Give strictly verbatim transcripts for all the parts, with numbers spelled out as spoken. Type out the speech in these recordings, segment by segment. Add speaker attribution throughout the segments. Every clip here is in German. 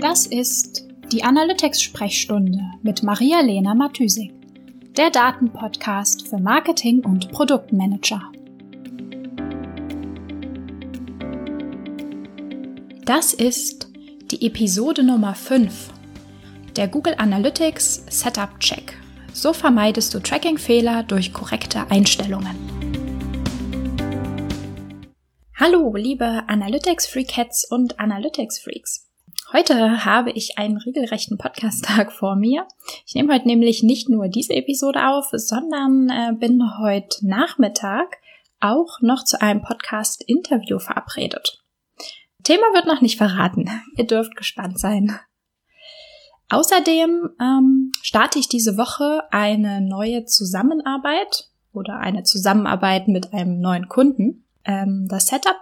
Speaker 1: Das ist die Analytics-Sprechstunde mit Maria-Lena Matysik, der Datenpodcast für Marketing- und Produktmanager. Das ist die Episode Nummer fünf, der Google Analytics Setup Check. So vermeidest du Tracking-Fehler durch korrekte Einstellungen. Hallo, liebe Analytics-Freakheads und Analytics-Freaks. Heute habe ich einen regelrechten Podcast-Tag vor mir. Ich nehme heute nämlich nicht nur diese Episode auf, sondern äh, bin heute Nachmittag auch noch zu einem Podcast-Interview verabredet. Thema wird noch nicht verraten. Ihr dürft gespannt sein. Außerdem ähm, starte ich diese Woche eine neue Zusammenarbeit oder eine Zusammenarbeit mit einem neuen Kunden. Ähm, das Setup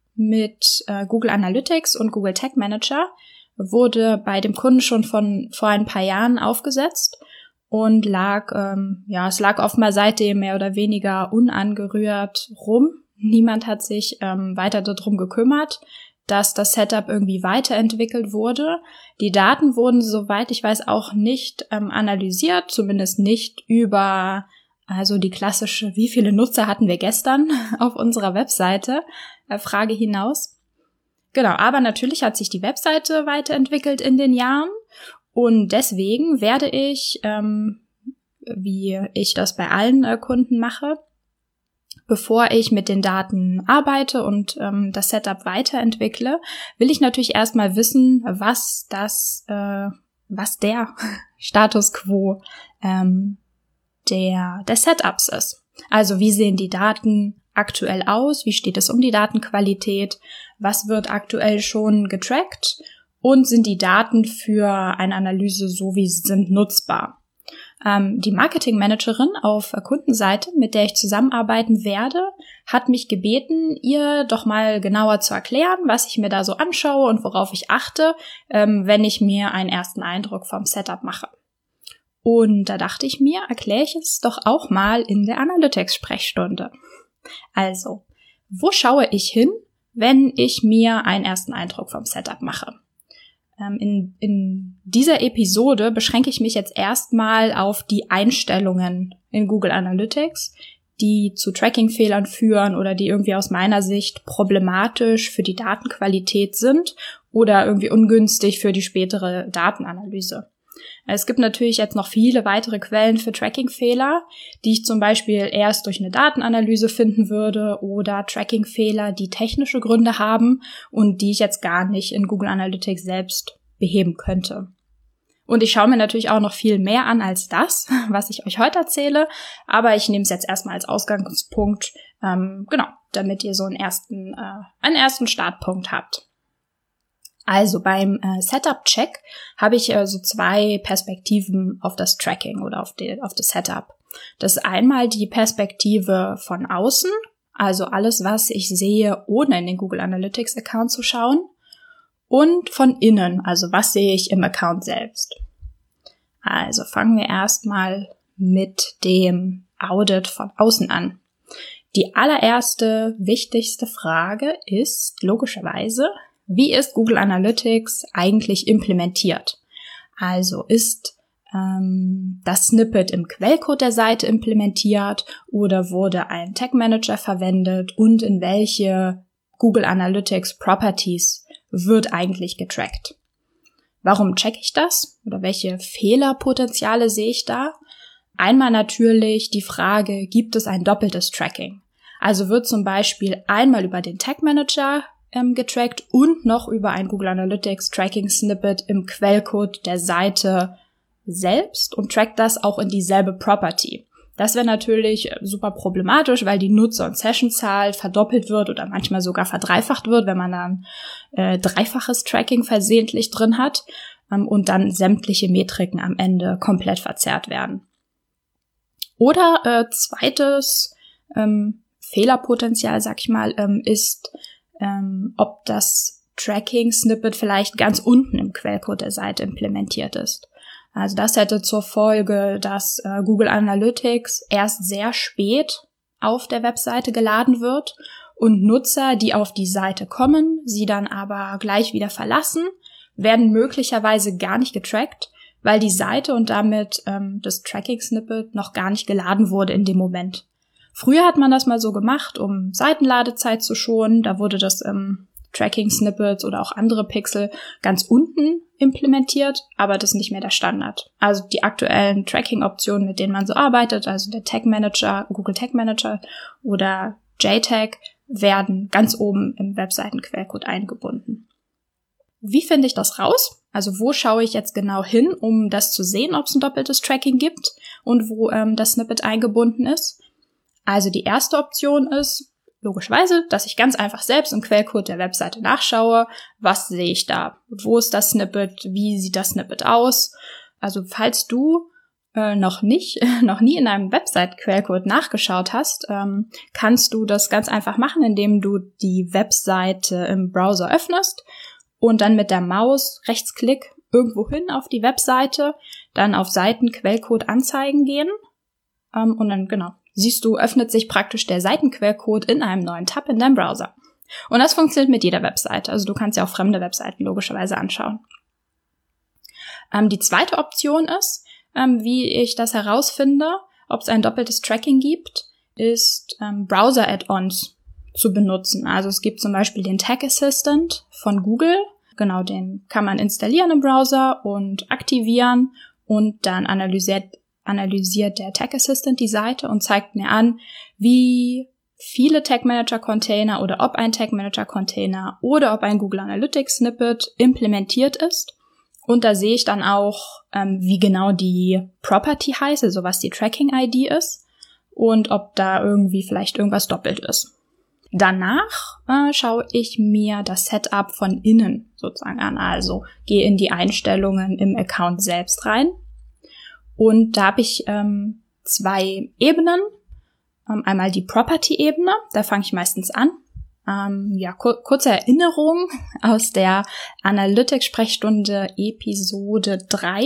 Speaker 1: mit äh, Google Analytics und Google Tag Manager wurde bei dem Kunden schon von vor ein paar Jahren aufgesetzt und lag, ähm, ja, es lag oftmals seitdem mehr oder weniger unangerührt rum. Niemand hat sich ähm, weiter darum gekümmert, dass das Setup irgendwie weiterentwickelt wurde. Die Daten wurden, soweit ich weiß, auch nicht ähm, analysiert, zumindest nicht über, also die klassische, wie viele Nutzer hatten wir gestern auf unserer Webseite, äh, Frage hinaus. Genau, aber natürlich hat sich die Webseite weiterentwickelt in den Jahren und deswegen werde ich, ähm, wie ich das bei allen äh, Kunden mache, bevor ich mit den Daten arbeite und ähm, das Setup weiterentwickle, will ich natürlich erstmal wissen, was das, äh, was der Status quo ähm, der des Setups ist. Also wie sehen die Daten aktuell aus? Wie steht es um die Datenqualität? Was wird aktuell schon getrackt? Und sind die Daten für eine Analyse so, wie sie sind, nutzbar? Ähm, die Marketingmanagerin auf Kundenseite, mit der ich zusammenarbeiten werde, hat mich gebeten, ihr doch mal genauer zu erklären, was ich mir da so anschaue und worauf ich achte, ähm, wenn ich mir einen ersten Eindruck vom Setup mache. Und da dachte ich mir, erkläre ich es doch auch mal in der Analytics-Sprechstunde. Also, wo schaue ich hin, wenn ich mir einen ersten Eindruck vom Setup mache? Ähm, in, in dieser Episode beschränke ich mich jetzt erstmal auf die Einstellungen in Google Analytics, die zu Tracking-Fehlern führen oder die irgendwie aus meiner Sicht problematisch für die Datenqualität sind oder irgendwie ungünstig für die spätere Datenanalyse. Es gibt natürlich jetzt noch viele weitere Quellen für Tracking-Fehler, die ich zum Beispiel erst durch eine Datenanalyse finden würde oder Tracking-Fehler, die technische Gründe haben und die ich jetzt gar nicht in Google Analytics selbst beheben könnte. Und ich schaue mir natürlich auch noch viel mehr an als das, was ich euch heute erzähle, aber ich nehme es jetzt erstmal als Ausgangspunkt, ähm, genau, damit ihr so einen ersten, äh, einen ersten Startpunkt habt. Also beim äh, Setup-Check habe ich äh, so zwei Perspektiven auf das Tracking oder auf, die, auf das Setup. Das ist einmal die Perspektive von außen, also alles, was ich sehe, ohne in den Google Analytics-Account zu schauen. Und von innen, also was sehe ich im Account selbst. Also fangen wir erstmal mit dem Audit von außen an. Die allererste, wichtigste Frage ist logischerweise, wie ist Google Analytics eigentlich implementiert? Also ist ähm, das Snippet im Quellcode der Seite implementiert oder wurde ein Tag Manager verwendet und in welche Google Analytics Properties wird eigentlich getrackt? Warum checke ich das? Oder welche Fehlerpotenziale sehe ich da? Einmal natürlich die Frage, gibt es ein doppeltes Tracking? Also wird zum Beispiel einmal über den Tag Manager ähm, getrackt und noch über ein Google Analytics Tracking Snippet im Quellcode der Seite selbst und trackt das auch in dieselbe Property. Das wäre natürlich super problematisch, weil die Nutzer- und Sessionzahl verdoppelt wird oder manchmal sogar verdreifacht wird, wenn man dann äh, dreifaches Tracking versehentlich drin hat ähm, und dann sämtliche Metriken am Ende komplett verzerrt werden. Oder äh, zweites ähm, Fehlerpotenzial, sag ich mal, ähm, ist, ähm, ob das Tracking-Snippet vielleicht ganz unten im Quellcode der Seite implementiert ist. Also das hätte zur Folge, dass äh, Google Analytics erst sehr spät auf der Webseite geladen wird und Nutzer, die auf die Seite kommen, sie dann aber gleich wieder verlassen, werden möglicherweise gar nicht getrackt, weil die Seite und damit ähm, das Tracking-Snippet noch gar nicht geladen wurde in dem Moment. Früher hat man das mal so gemacht, um Seitenladezeit zu schonen. Da wurde das ähm, Tracking-Snippets oder auch andere Pixel ganz unten implementiert, aber das ist nicht mehr der Standard. Also die aktuellen Tracking-Optionen, mit denen man so arbeitet, also der Tag Manager, Google Tag Manager oder J TAG, werden ganz oben im Webseitenquellcode eingebunden. Wie finde ich das raus? Also wo schaue ich jetzt genau hin, um das zu sehen, ob es ein doppeltes Tracking gibt und wo ähm, das Snippet eingebunden ist? Also die erste Option ist logischerweise, dass ich ganz einfach selbst im Quellcode der Webseite nachschaue, was sehe ich da, wo ist das Snippet, wie sieht das Snippet aus. Also falls du äh, noch nicht, noch nie in einem Website-Quellcode nachgeschaut hast, ähm, kannst du das ganz einfach machen, indem du die Webseite im Browser öffnest und dann mit der Maus Rechtsklick irgendwo hin auf die Webseite, dann auf Seitenquellcode anzeigen gehen ähm, und dann genau siehst du, öffnet sich praktisch der Seitenquellcode in einem neuen Tab in deinem Browser. Und das funktioniert mit jeder Webseite. Also du kannst ja auch fremde Webseiten logischerweise anschauen. Ähm, die zweite Option ist, ähm, wie ich das herausfinde, ob es ein doppeltes Tracking gibt, ist ähm, Browser-Add-ons zu benutzen. Also es gibt zum Beispiel den Tag Assistant von Google. Genau, den kann man installieren im Browser und aktivieren und dann analysiert analysiert der Tag Assistant die Seite und zeigt mir an, wie viele Tag Manager Container oder ob ein Tag Manager Container oder ob ein Google Analytics Snippet implementiert ist. Und da sehe ich dann auch, ähm, wie genau die Property heißt, also was die Tracking I D ist und ob da irgendwie vielleicht irgendwas doppelt ist. Danach äh, schaue ich mir das Setup von innen sozusagen an, also gehe in die Einstellungen im Account selbst rein. Und da habe ich ähm, zwei Ebenen. Ähm, einmal die Property-Ebene, da fange ich meistens an. Ähm, ja, kur- kurze Erinnerung aus der Analytics-Sprechstunde Episode drei.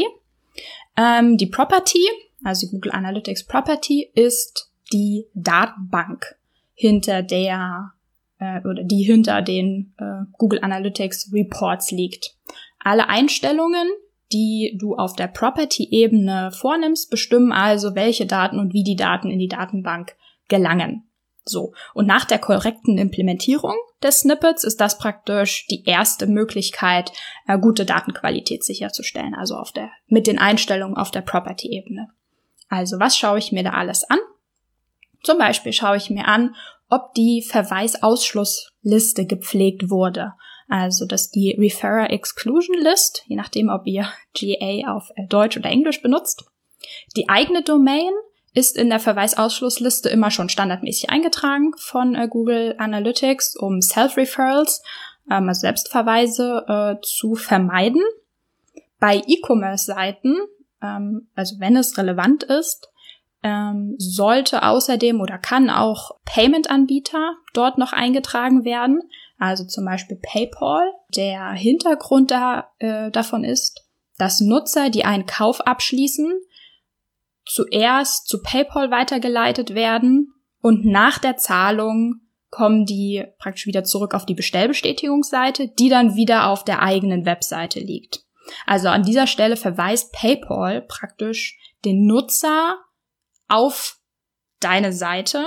Speaker 1: Ähm, die Property, also die Google Analytics Property, ist die Datenbank, hinter der äh, oder die hinter den äh, Google Analytics Reports liegt. Alle Einstellungen, die du auf der Property-Ebene vornimmst, bestimmen also, welche Daten und wie die Daten in die Datenbank gelangen. So. Und nach der korrekten Implementierung des Snippets ist das praktisch die erste Möglichkeit, äh, gute Datenqualität sicherzustellen, also auf der, mit den Einstellungen auf der Property-Ebene. Also, was schaue ich mir da alles an? Zum Beispiel schaue ich mir an, ob die Verweisausschlussliste gepflegt wurde. Also, dass die Referrer Exclusion List, je nachdem, ob ihr G A auf Deutsch oder Englisch benutzt. Die eigene Domain ist in der Verweisausschlussliste immer schon standardmäßig eingetragen von äh, Google Analytics, um Self-Referrals, ähm, also Selbstverweise, äh, zu vermeiden. Bei E-Commerce-Seiten, ähm, also wenn es relevant ist, ähm, sollte außerdem oder kann auch Payment-Anbieter dort noch eingetragen werden. Also zum Beispiel PayPal. Der Hintergrund da, äh, davon ist, dass Nutzer, die einen Kauf abschließen, zuerst zu PayPal weitergeleitet werden und nach der Zahlung kommen die praktisch wieder zurück auf die Bestellbestätigungsseite, die dann wieder auf der eigenen Webseite liegt. Also an dieser Stelle verweist PayPal praktisch den Nutzer auf deine Seite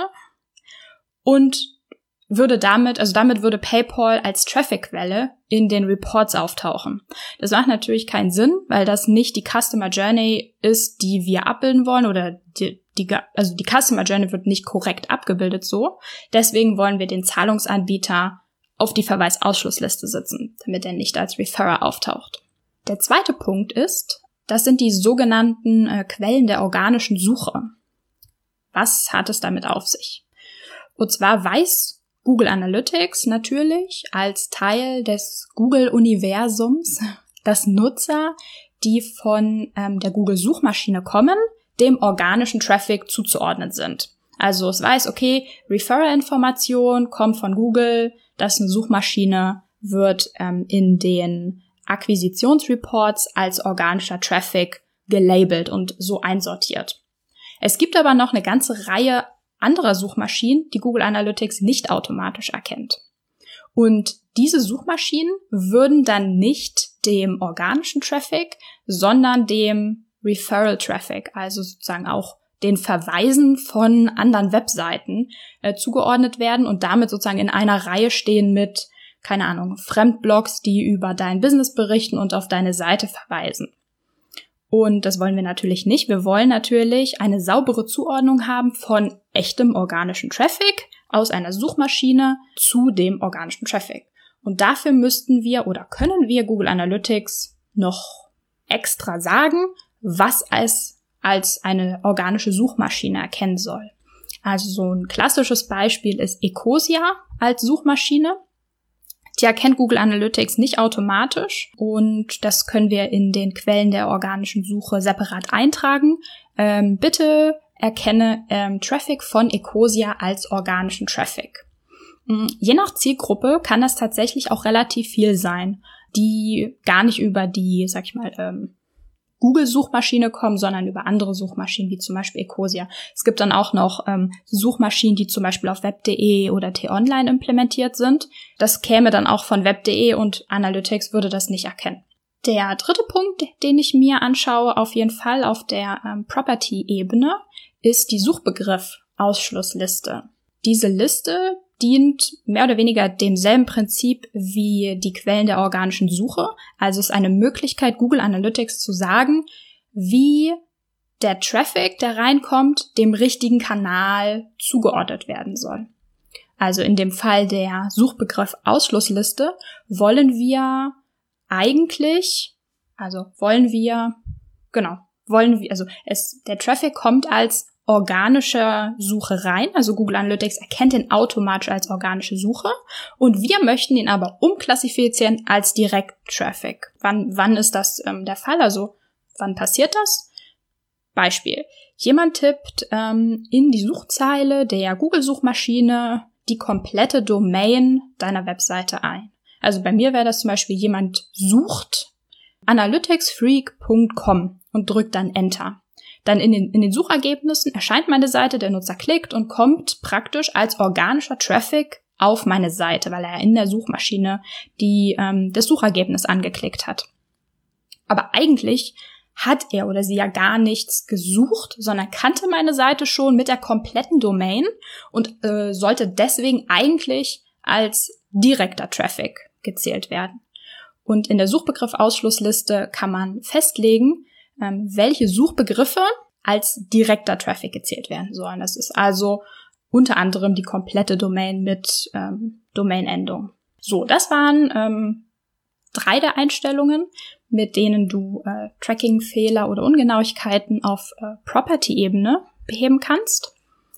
Speaker 1: und würde damit, also damit würde PayPal als Traffic-Quelle in den Reports auftauchen. Das macht natürlich keinen Sinn, weil das nicht die Customer Journey ist, die wir abbilden wollen, oder die, die, also die Customer Journey wird nicht korrekt abgebildet so. Deswegen wollen wir den Zahlungsanbieter auf die Verweisausschlussliste setzen, damit er nicht als Referrer auftaucht. Der zweite Punkt ist, das sind die sogenannten äh, Quellen der organischen Suche. Was hat es damit auf sich? Und zwar weiß Google Analytics natürlich als Teil des Google-Universums, dass Nutzer, die von ähm, der Google-Suchmaschine kommen, dem organischen Traffic zuzuordnen sind. Also es weiß, okay, Referrer-Information kommt von Google, das ist eine Suchmaschine, wird ähm, in den Akquisitionsreports als organischer Traffic gelabelt und so einsortiert. Es gibt aber noch eine ganze Reihe anderer Suchmaschinen, die Google Analytics nicht automatisch erkennt. Und diese Suchmaschinen würden dann nicht dem organischen Traffic, sondern dem Referral Traffic, also sozusagen auch den Verweisen von anderen Webseiten äh, zugeordnet werden und damit sozusagen in einer Reihe stehen mit, keine Ahnung, Fremdblogs, die über dein Business berichten und auf deine Seite verweisen. Und das wollen wir natürlich nicht. Wir wollen natürlich eine saubere Zuordnung haben von echtem organischen Traffic aus einer Suchmaschine zu dem organischen Traffic. Und dafür müssten wir oder können wir Google Analytics noch extra sagen, was es als eine organische Suchmaschine erkennen soll. Also so ein klassisches Beispiel ist Ecosia als Suchmaschine. Die erkennt Google Analytics nicht automatisch und das können wir in den Quellen der organischen Suche separat eintragen. Ähm, bitte erkenne ähm, Traffic von Ecosia als organischen Traffic. Ähm, je nach Zielgruppe kann das tatsächlich auch relativ viel sein, die gar nicht über die, sag ich mal, ähm, Google-Suchmaschine kommen, sondern über andere Suchmaschinen, wie zum Beispiel Ecosia. Es gibt dann auch noch ähm, Suchmaschinen, die zum Beispiel auf web punkt de oder t-online implementiert sind. Das käme dann auch von web punkt de und Analytics würde das nicht erkennen. Der dritte Punkt, den ich mir anschaue, auf jeden Fall auf der ähm, Property-Ebene, ist die Suchbegriff-Ausschlussliste. Diese Liste dient mehr oder weniger demselben Prinzip wie die Quellen der organischen Suche. Also ist eine Möglichkeit, Google Analytics zu sagen, wie der Traffic, der reinkommt, dem richtigen Kanal zugeordnet werden soll. Also in dem Fall der Suchbegriff-Ausschlussliste wollen wir eigentlich, also wollen wir, genau, wollen wir, also es, der Traffic kommt als organische Suche rein, also Google Analytics erkennt ihn automatisch als organische Suche und wir möchten ihn aber umklassifizieren als Direct-Traffic. Wann, wann ist das ähm, der Fall? Also wann passiert das? Beispiel. Jemand tippt ähm, in die Suchzeile der Google-Suchmaschine die komplette Domain deiner Webseite ein. Also bei mir wäre das zum Beispiel, jemand sucht analyticsfreak punkt com und drückt dann Enter. Dann in den, in den Suchergebnissen erscheint meine Seite, der Nutzer klickt und kommt praktisch als organischer Traffic auf meine Seite, weil er in der Suchmaschine die, ähm, das Suchergebnis angeklickt hat. Aber eigentlich hat er oder sie ja gar nichts gesucht, sondern kannte meine Seite schon mit der kompletten Domain und äh, sollte deswegen eigentlich als direkter Traffic gezählt werden. Und in der Suchbegriff-Ausschlussliste kann man festlegen, ähm, welche Suchbegriffe als direkter Traffic gezählt werden sollen. Das ist also unter anderem die komplette Domain mit ähm, Domainendung. So, das waren ähm, drei der Einstellungen, mit denen du äh, Tracking-Fehler oder Ungenauigkeiten auf äh, Property-Ebene beheben kannst.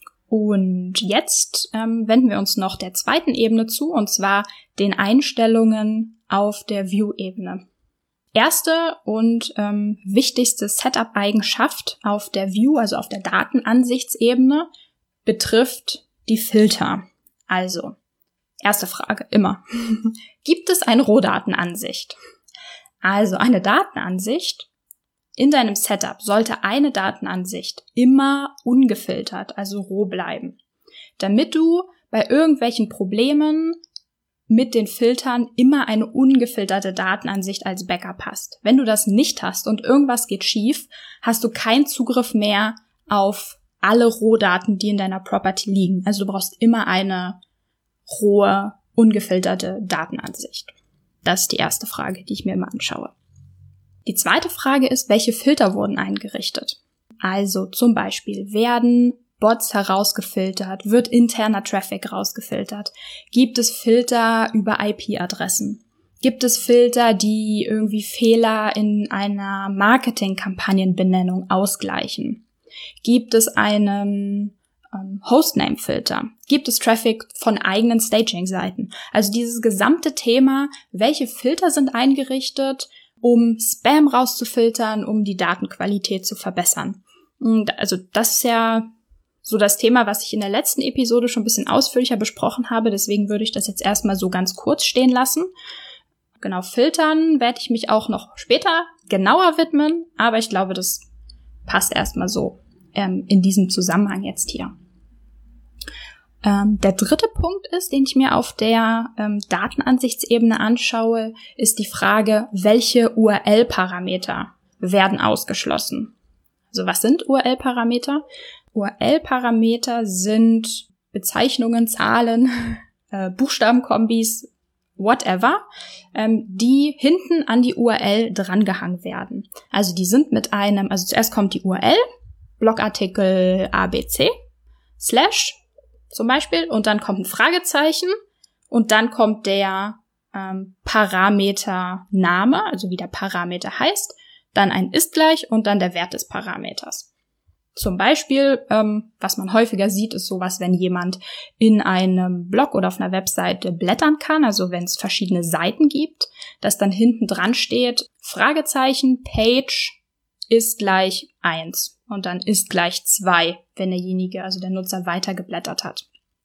Speaker 1: Und jetzt ähm, wenden wir uns noch der zweiten Ebene zu, und zwar den Einstellungen auf der View-Ebene. Erste und ähm, wichtigste Setup-Eigenschaft auf der View, also auf der Datenansichtsebene, betrifft die Filter. Also, erste Frage, immer. Gibt es eine Rohdatenansicht? Also, eine Datenansicht in deinem Setup sollte eine Datenansicht immer ungefiltert, also roh bleiben, damit du bei irgendwelchen Problemen mit den Filtern immer eine ungefilterte Datenansicht als Backup hast. Wenn du das nicht hast und irgendwas geht schief, hast du keinen Zugriff mehr auf alle Rohdaten, die in deiner Property liegen. Also du brauchst immer eine rohe, ungefilterte Datenansicht. Das ist die erste Frage, die ich mir immer anschaue. Die zweite Frage ist, welche Filter wurden eingerichtet? Also zum Beispiel, werden Bots herausgefiltert? Wird interner Traffic rausgefiltert? Gibt es Filter über I P-Adressen? Gibt es Filter, die irgendwie Fehler in einer Marketing-Kampagnenbenennung ausgleichen? Gibt es einen ähm, Hostname-Filter? Gibt es Traffic von eigenen Staging-Seiten? Also dieses gesamte Thema, welche Filter sind eingerichtet, um Spam rauszufiltern, um die Datenqualität zu verbessern? Und also das ist ja so das Thema, was ich in der letzten Episode schon ein bisschen ausführlicher besprochen habe. Deswegen würde ich das jetzt erstmal so ganz kurz stehen lassen. Genau, Filtern werde ich mich auch noch später genauer widmen. Aber ich glaube, das passt erstmal so ähm, in diesem Zusammenhang jetzt hier. Ähm, der dritte Punkt ist, den ich mir auf der ähm, Datenansichtsebene anschaue, ist die Frage, welche U R L-Parameter werden ausgeschlossen. Also was sind U R L-Parameter? U R L-Parameter sind Bezeichnungen, Zahlen, äh, Buchstabenkombis, whatever, ähm, die hinten an die U R L drangehangen werden. Also die sind mit einem, also zuerst kommt die U R L, Blogartikel A B C, Slash zum Beispiel, und dann kommt ein Fragezeichen und dann kommt der ähm, Parametername, also wie der Parameter heißt, dann ein ist gleich und dann der Wert des Parameters. Zum Beispiel, ähm, was man häufiger sieht, ist sowas, wenn jemand in einem Blog oder auf einer Webseite blättern kann, also wenn es verschiedene Seiten gibt, dass dann hinten dran steht, Fragezeichen, Page ist gleich eins und dann ist gleich zwei, wenn derjenige, also der Nutzer, weiter geblättert hat.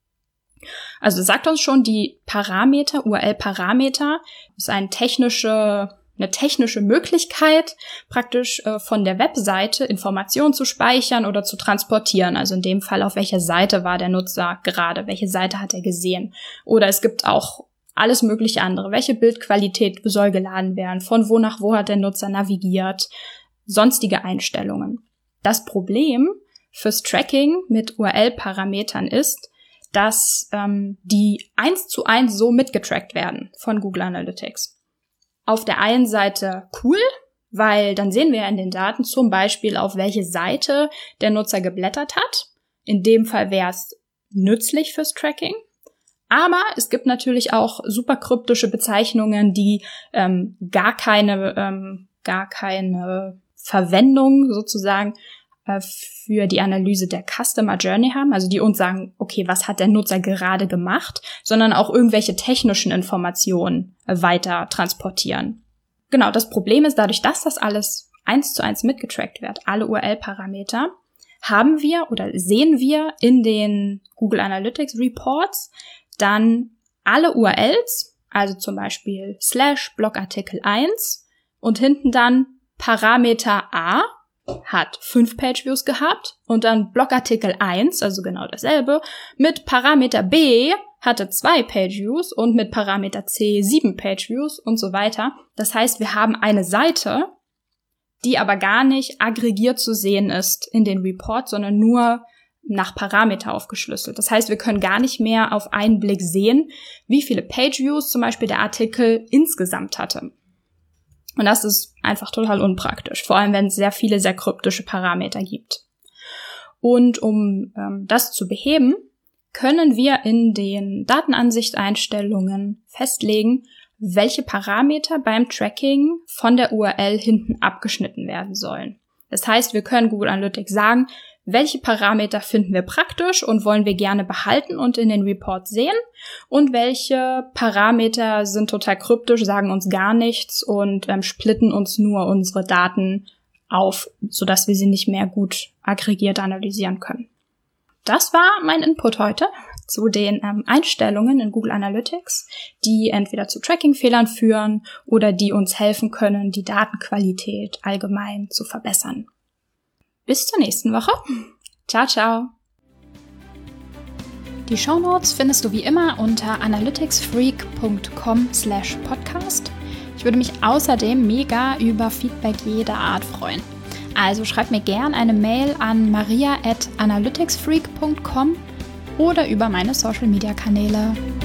Speaker 1: Also sagt uns schon, die Parameter, U R L-Parameter, ist eine technische eine technische Möglichkeit, praktisch äh, von der Webseite Informationen zu speichern oder zu transportieren. Also in dem Fall, auf welcher Seite war der Nutzer gerade, welche Seite hat er gesehen. Oder es gibt auch alles mögliche andere. Welche Bildqualität soll geladen werden? Von wo nach wo hat der Nutzer navigiert? Sonstige Einstellungen. Das Problem fürs Tracking mit U R L-Parametern ist, dass ähm, die eins zu eins so mitgetrackt werden von Google Analytics. Auf der einen Seite cool, weil dann sehen wir in den Daten zum Beispiel, auf welche Seite der Nutzer geblättert hat. In dem Fall wäre es nützlich fürs Tracking. Aber es gibt natürlich auch super kryptische Bezeichnungen, die ähm, gar keine, ähm, gar keine Verwendung sozusagen äh, für die Analyse der Customer Journey haben, also die uns sagen, okay, was hat der Nutzer gerade gemacht, sondern auch irgendwelche technischen Informationen äh, weiter transportieren. Genau, das Problem ist, dadurch, dass das alles eins zu eins mitgetrackt wird, alle U R L-Parameter, haben wir oder sehen wir in den Google Analytics Reports dann alle U R Ls, also zum Beispiel slash Blogartikel eins und hinten dann Parameter A hat fünf Pageviews gehabt und dann Blogartikel eins, also genau dasselbe, mit Parameter B hatte zwei Pageviews und mit Parameter C sieben Pageviews und so weiter. Das heißt, wir haben eine Seite, die aber gar nicht aggregiert zu sehen ist in den Reports, sondern nur nach Parameter aufgeschlüsselt. Das heißt, wir können gar nicht mehr auf einen Blick sehen, wie viele Pageviews zum Beispiel der Artikel insgesamt hatte. Und das ist einfach total unpraktisch, vor allem wenn es sehr viele, sehr kryptische Parameter gibt. Und um ähm, das zu beheben, können wir in den Datenansicht-Einstellungen festlegen, welche Parameter beim Tracking von der U R L hinten abgeschnitten werden sollen. Das heißt, wir können Google Analytics sagen, welche Parameter finden wir praktisch und wollen wir gerne behalten und in den Reports sehen und welche Parameter sind total kryptisch, sagen uns gar nichts und ähm, splitten uns nur unsere Daten auf, sodass wir sie nicht mehr gut aggregiert analysieren können. Das war mein Input heute zu den ähm, Einstellungen in Google Analytics, die entweder zu Tracking-Fehlern führen oder die uns helfen können, die Datenqualität allgemein zu verbessern. Bis zur nächsten Woche. Ciao, ciao. Die Shownotes findest du wie immer unter analyticsfreak punkt com slash podcast. Ich würde mich außerdem mega über Feedback jeder Art freuen. Also schreib mir gern eine Mail an maria at analyticsfreak punkt com oder über meine Social-Media-Kanäle.